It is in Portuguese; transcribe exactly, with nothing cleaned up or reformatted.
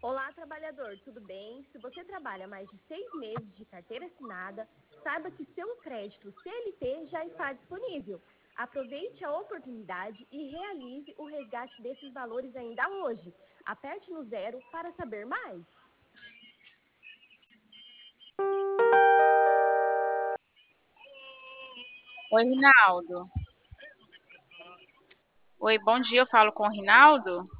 Olá, trabalhador, tudo bem? Se você trabalha mais de seis meses de carteira assinada, saiba que seu crédito C L T já está disponível. Aproveite a oportunidade e realize o resgate desses valores ainda hoje. Aperte no zero para saber mais. Oi, Rinaldo. Oi, bom dia. Eu falo com o Rinaldo.